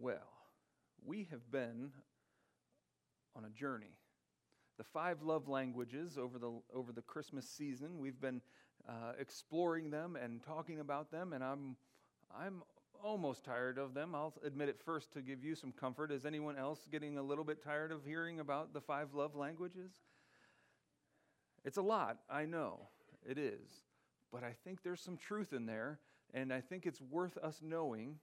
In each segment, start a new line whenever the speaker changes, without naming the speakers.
Well, we have been on a journey. The 5 love languages over the Christmas season, we've been exploring them and talking about them, and I'm almost tired of them. I'll admit it first to give you some comfort. Is anyone else getting a little bit tired of hearing about the 5 love languages? It's a lot, I know, it is. But I think there's some truth in there, and I think it's worth us knowing.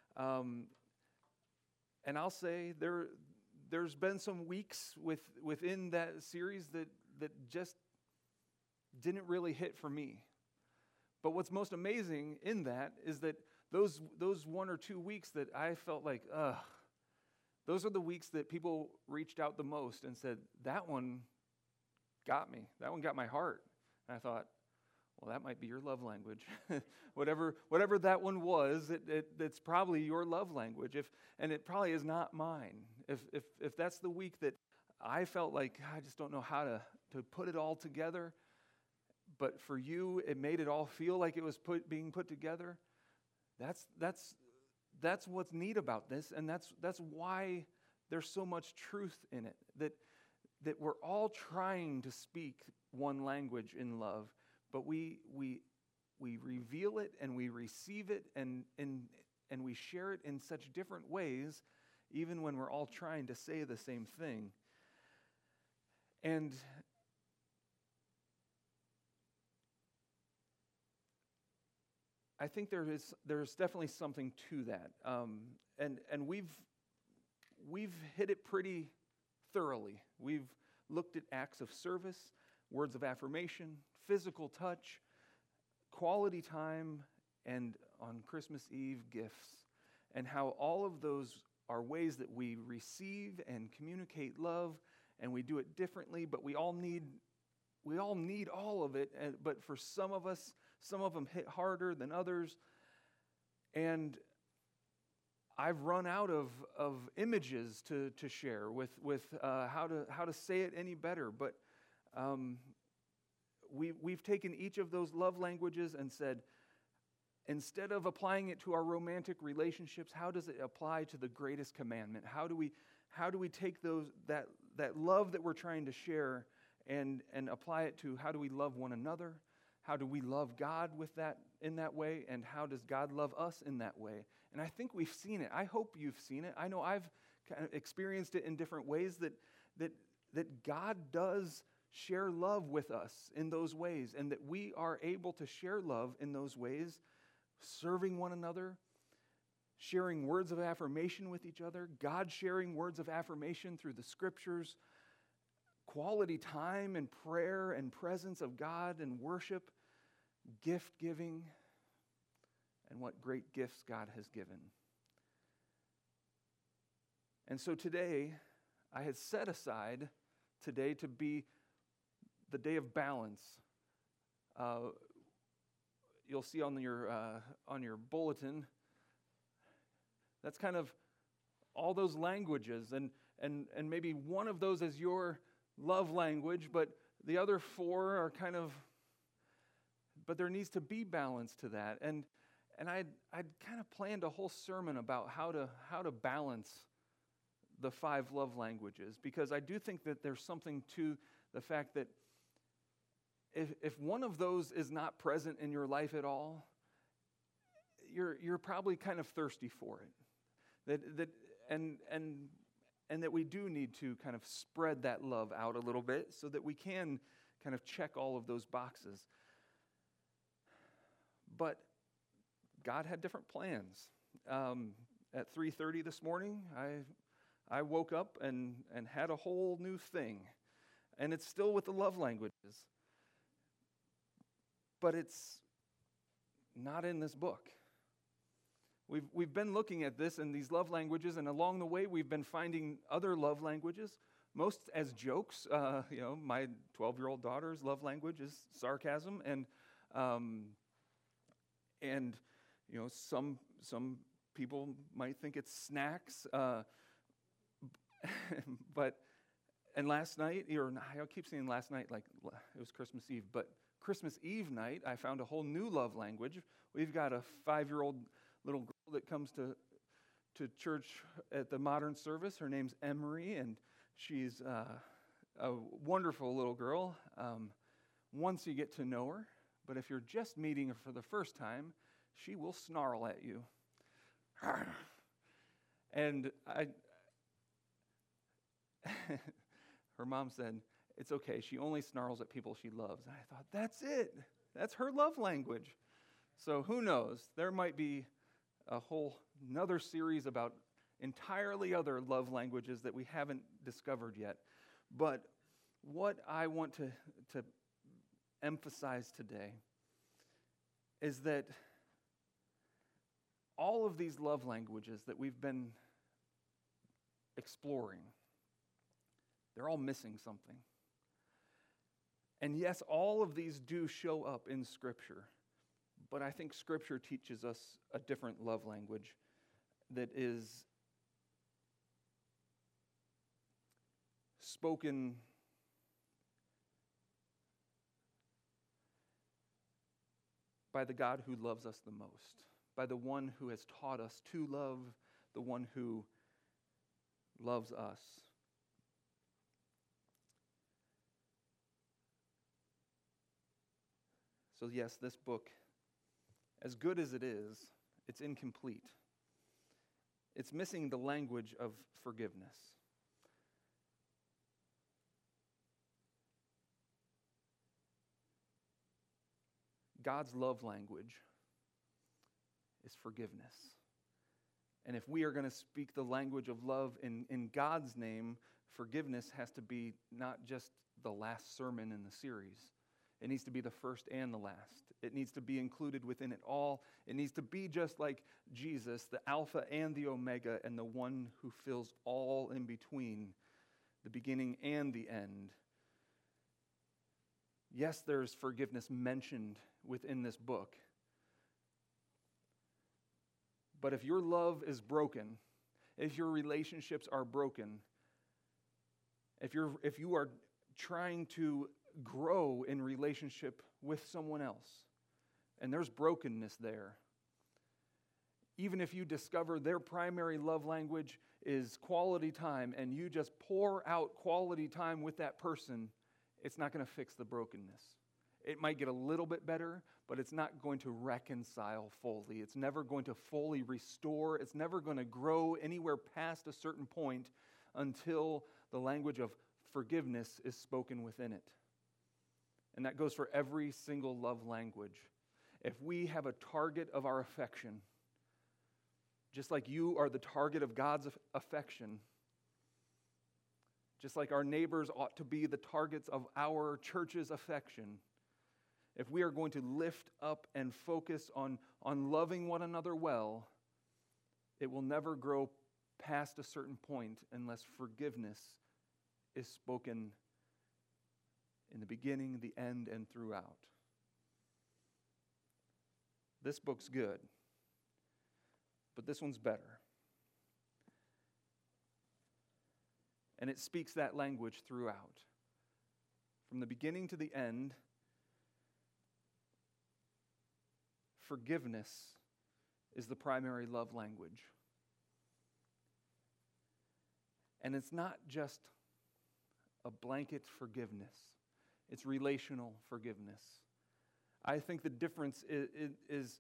And I'll say there's been some weeks within that series that just didn't really hit for me. But what's most amazing in that is that those 1 or 2 weeks that I felt like, those are the weeks that people reached out the most and said, that one got me. That one got my heart. And I thought, well, that might be your love language. whatever that one was, it's probably your love language. And it probably is not mine. If that's the week that I felt like I just don't know how to put it all together, but for you it made it all feel like it was being put together. That's what's neat about this, and that's why there's so much truth in it. That we're all trying to speak one language in love. But we reveal it and we receive it and we share it in such different ways, even when we're all trying to say the same thing. And I think there's definitely something to that. And we've hit it pretty thoroughly. We've looked at acts of service, words of affirmation, physical touch, quality time, and on Christmas Eve, gifts, and how all of those are ways that we receive and communicate love, and we do it differently, but we all need all of it, but for some of us, some of them hit harder than others, and I've run out of images to share with how to say it any better, but We've taken each of those love languages and said, instead of applying it to our romantic relationships, how does it apply to the greatest commandment? How do we take that love that we're trying to share and apply it to how do we love one another? How do we love God in that way? And how does God love us in that way? And I think we've seen it. I hope you've seen it. I know I've kind of experienced it in different ways that God does share love with us in those ways, and that we are able to share love in those ways, serving one another, sharing words of affirmation with each other, God sharing words of affirmation through the scriptures, quality time and prayer and presence of God and worship, gift giving, and what great gifts God has given. And so today, I had set aside today to be the day of balance. You'll see on your bulletin, that's kind of all those languages, and maybe one of those is your love language, but the other 4 are kind of, but there needs to be balance to that. And I'd kind of planned a whole sermon about how to balance the 5 love languages, because I do think that there's something to the fact that if one of those is not present in your life at all, you're probably kind of thirsty for it. And that we do need to kind of spread that love out a little bit so that we can kind of check all of those boxes. But God had different plans. At 3:30 this morning, I woke up and had a whole new thing. And it's still with the love languages. But it's not in this book. We've been looking at this and these love languages, and along the way we've been finding other love languages, most as jokes. My 12-year-old daughter's love language is sarcasm, and some people might think it's snacks. And last night, I keep saying last night like it was Christmas Eve, but Christmas Eve night, I found a whole new love language. We've got a 5-year-old little girl that comes to church at the modern service. Her name's Emery, and she's a wonderful little girl once you get to know her. But if you're just meeting her for the first time, she will snarl at you. And her mom said, it's okay, she only snarls at people she loves. And I thought, that's it. That's her love language. So who knows? There might be another series about entirely other love languages that we haven't discovered yet. But what I want to emphasize today is that all of these love languages that we've been exploring, they're all missing something. And yes, all of these do show up in Scripture, but I think Scripture teaches us a different love language that is spoken by the God who loves us the most, by the one who has taught us to love, the one who loves us. So yes, this book, as good as it is, it's incomplete. It's missing the language of forgiveness. God's love language is forgiveness. And if we are going to speak the language of love in God's name, forgiveness has to be not just the last sermon in the series. It needs to be the first and the last. It needs to be included within it all. It needs to be just like Jesus, the Alpha and the Omega, and the one who fills all in between, the beginning and the end. Yes, there's forgiveness mentioned within this book. But if your love is broken, if your relationships are broken, if you are trying to grow in relationship with someone else, and there's brokenness there, even if you discover their primary love language is quality time, and you just pour out quality time with that person, it's not going to fix the brokenness. It might get a little bit better, but it's not going to reconcile fully. It's never going to fully restore. It's never going to grow anywhere past a certain point until the language of forgiveness is spoken within it. And that goes for every single love language. If we have a target of our affection, just like you are the target of God's affection, just like our neighbors ought to be the targets of our church's affection, if we are going to lift up and focus on loving one another well, it will never grow past a certain point unless forgiveness is spoken in the beginning, the end, and throughout. This book's good, but this one's better. And it speaks that language throughout. From the beginning to the end, forgiveness is the primary love language. And it's not just a blanket forgiveness. It's relational forgiveness. I think the difference is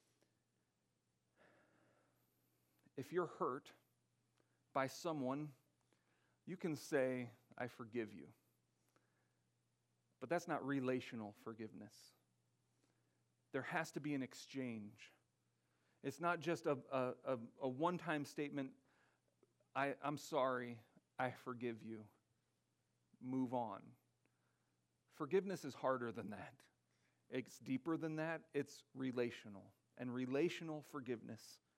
if you're hurt by someone, you can say, I forgive you. But that's not relational forgiveness. There has to be an exchange. It's not just a one-time statement, I'm sorry, I forgive you. Move on. Forgiveness is harder than that. It's deeper than that. It's relational. And relational forgiveness,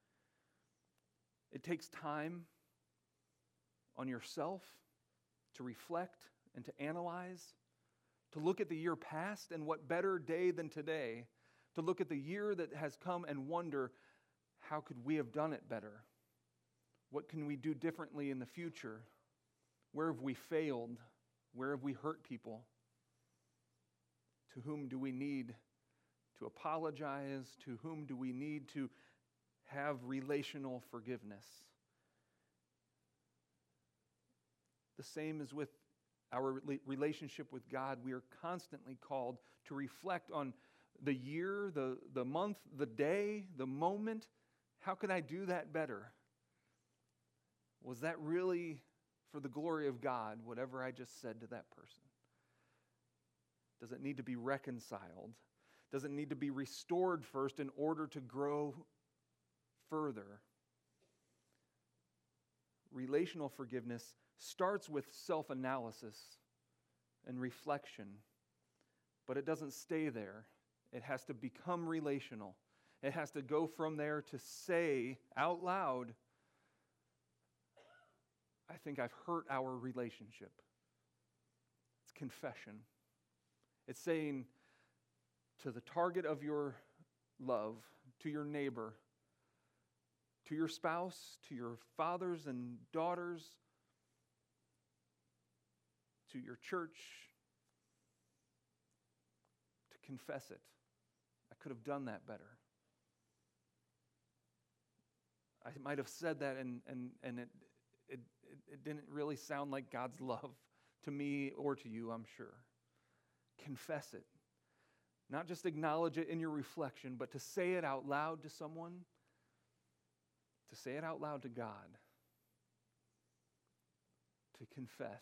it takes time on yourself to reflect and to analyze, to look at the year past and what better day than today, to look at the year that has come and wonder, how could we have done it better? What can we do differently in the future? Where have we failed? Where have we hurt people? To whom do we need to apologize? To whom do we need to have relational forgiveness. The same as with our relationship with God. We are constantly called to reflect on the year, the month, the day, the moment. How can I do that better? Was that really for the glory of God, whatever I just said to that person? Does it need to be reconciled? Does it need to be restored first in order to grow further? Relational forgiveness starts with self-analysis and reflection, but it doesn't stay there. It has to become relational. It has to go from there to say out loud, I think I've hurt our relationship. It's confession. It's saying to the target of your love, to your neighbor, to your spouse, to your fathers and daughters, to your church, to confess it. I could have done that better. I might have said that and it didn't really sound like God's love to me or to you, I'm sure. Confess it. Not just acknowledge it in your reflection, but to say it out loud to someone, to say it out loud to God, to confess.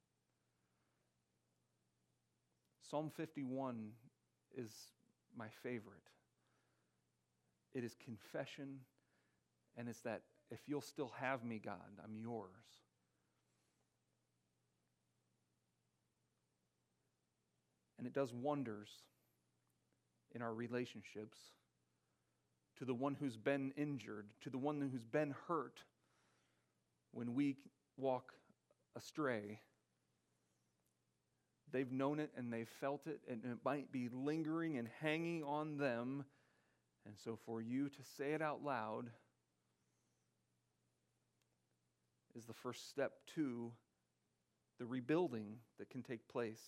Psalm 51 is my favorite. It is confession, and it's that if you'll still have me, God, I'm yours. And it does wonders in our relationships to the one who's been injured, to the one who's been hurt when we walk astray. They've known it and they've felt it, and it might be lingering and hanging on them. And so for you to say it out loud is the first step to the rebuilding that can take place.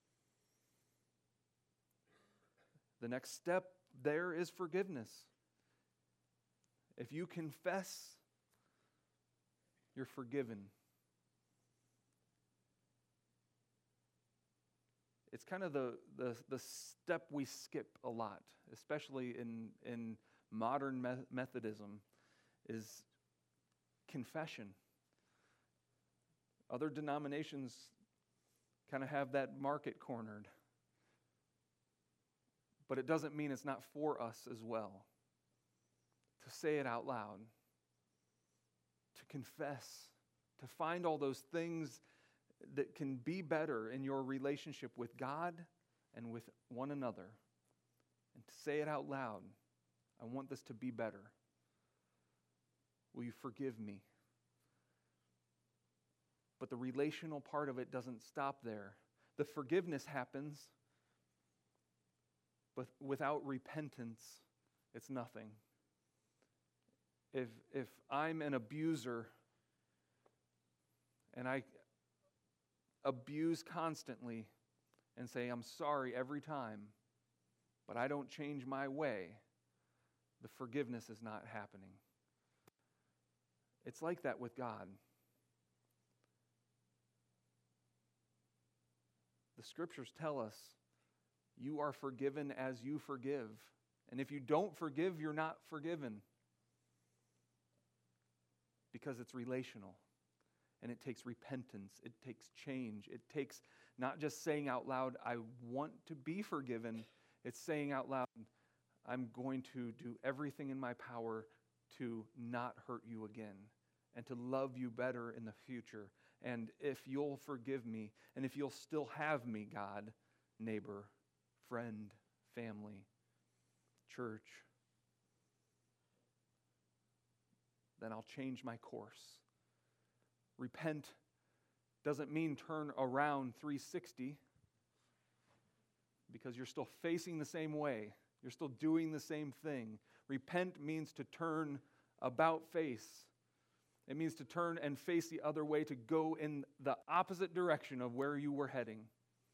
The next step there is forgiveness. If you confess, you're forgiven. It's kind of the step we skip a lot, especially in modern Methodism, is confession. Other denominations kind of have that market cornered. But it doesn't mean it's not for us as well. To say it out loud, to confess, to find all those things that can be better in your relationship with God and with one another. And to say it out loud, I want this to be better. Will you forgive me? But the relational part of it doesn't stop there. The forgiveness happens, but without repentance, it's nothing. If I'm an abuser and I abuse constantly and say, I'm sorry every time, but I don't change my way, the forgiveness is not happening. It's like that with God. The scriptures tell us, you are forgiven as you forgive. And if you don't forgive, you're not forgiven. Because it's relational. And it takes repentance. It takes change. It takes not just saying out loud, I want to be forgiven. It's saying out loud, I'm going to do everything in my power to not hurt you again and to love you better in the future. And if you'll forgive me, and if you'll still have me, God, neighbor, friend, family, church, then I'll change my course. Repent doesn't mean turn around 360, because you're still facing the same way. You're still doing the same thing. Repent means to turn about face. It means to turn and face the other way, to go in the opposite direction of where you were heading.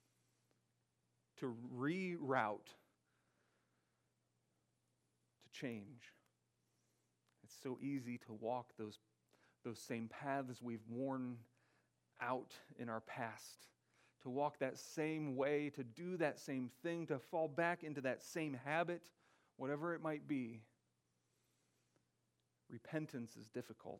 To reroute. To change. so easy to walk those same paths we've worn out in our past, to walk that same way, to do that same thing, to fall back into that same habit, whatever it might be. Repentance is difficult.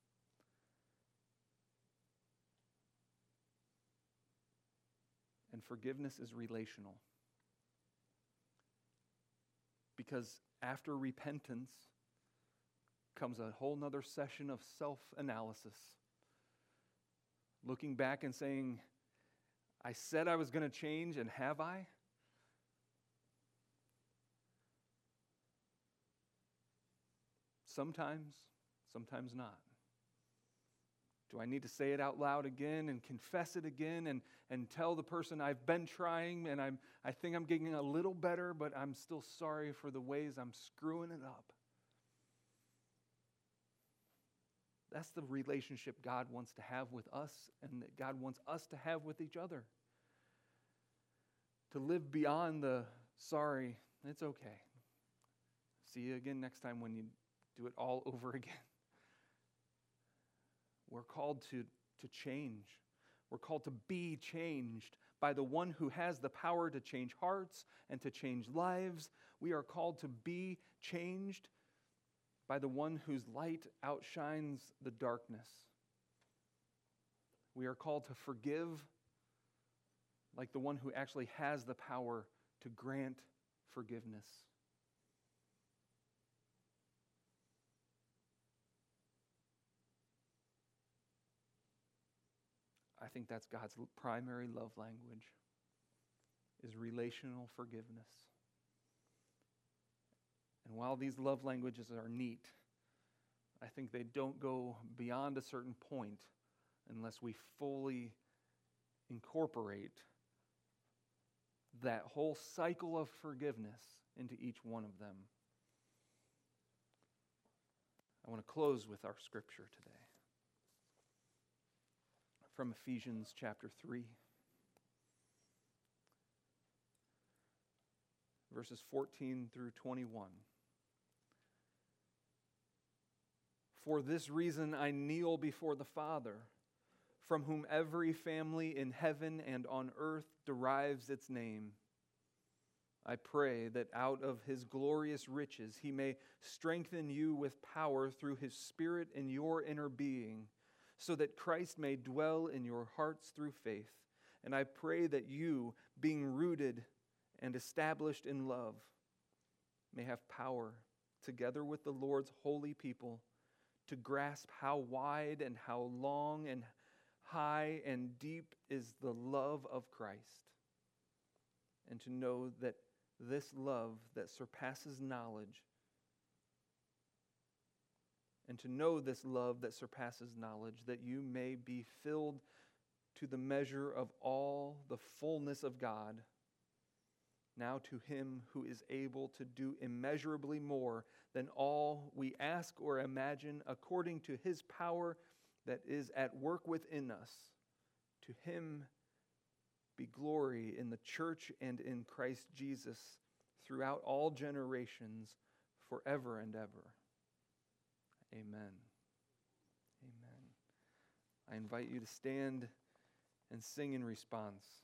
And forgiveness is relational. Because after repentance comes a whole nother session of self-analysis. Looking back and saying, I said I was going to change, and have I? Sometimes, sometimes not. Do I need to say it out loud again and confess it again and tell the person I've been trying and I think I'm getting a little better, but I'm still sorry for the ways I'm screwing it up? That's the relationship God wants to have with us and that God wants us to have with each other. To live beyond the sorry, it's okay. See you again next time when you do it all over again. We're called to change. We're called to be changed by the one who has the power to change hearts and to change lives. We are called to be changed by the one whose light outshines the darkness. We are called to forgive like the one who actually has the power to grant forgiveness. I think that's God's primary love language, is relational forgiveness. And while these love languages are neat, I think they don't go beyond a certain point unless we fully incorporate that whole cycle of forgiveness into each one of them. I want to close with our scripture today. From Ephesians chapter 3, verses 14 through 21. For this reason I kneel before the Father, from whom every family in heaven and on earth derives its name. I pray that out of his glorious riches he may strengthen you with power through his Spirit in your inner being, so that Christ may dwell in your hearts through faith. And I pray that you, being rooted and established in love, may have power, together with the Lord's holy people, to grasp how wide and how long and high and deep is the love of Christ, and to know that this love that surpasses knowledge, that you may be filled to the measure of all the fullness of God. Now to him who is able to do immeasurably more than all we ask or imagine, according to his power that is at work within us. To him be glory in the church and in Christ Jesus throughout all generations, forever and ever. Amen. Amen. I invite you to stand and sing in response.